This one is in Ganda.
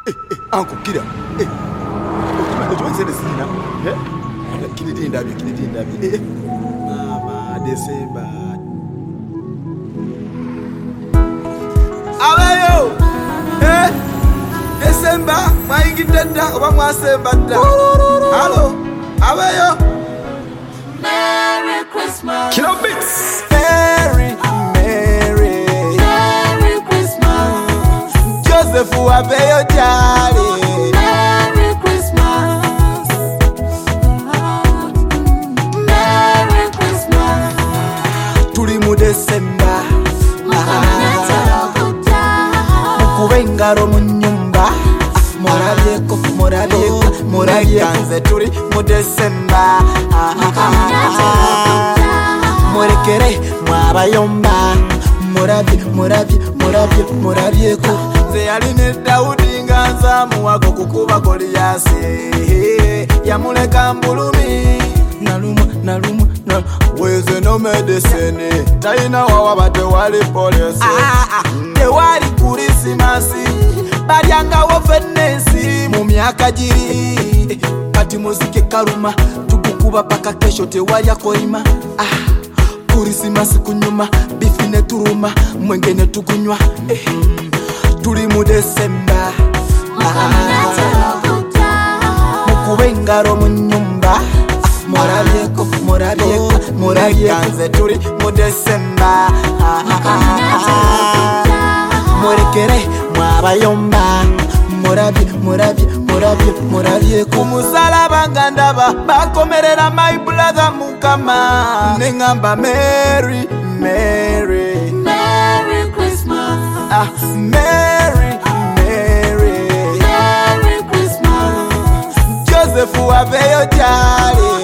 Uncle Kida. Mama, December. Awayo, December, my gitenda, Obama Sembanda. Hello, Awayo. Merry Christmas. Kilo Mix. Merry Christmas. Joseph Awayo Jali. Merry Christmas. Merry Christmas. Tuli mu December. Mukubengaro mu nyumba. Murabyeko nze tuli mu December. Murekere mwabayomba. Murabyeko nze yali ne Dawudi nga nzaamuwako kukuba Goliyasi. Yamuleka mbulumi naluma weze no medicine talina wawa tewali polisi tewali Kurisimasi balyangawo fenesi mu myaka giri kati muzike kaluma tukukuba paka kesho tewalya koima Kurisimasi kunyuma bifine turuma mwengene tukunywa tuli mu December mukubengaro mu nyumba murabyeko nze tuli mu December murekere mwabayomba murabyeko umusalaba nga ndaba bakomerera my brother Mukama neŋŋamba Merry Christmas. Merry Christmas. Joseph Awayo Jali.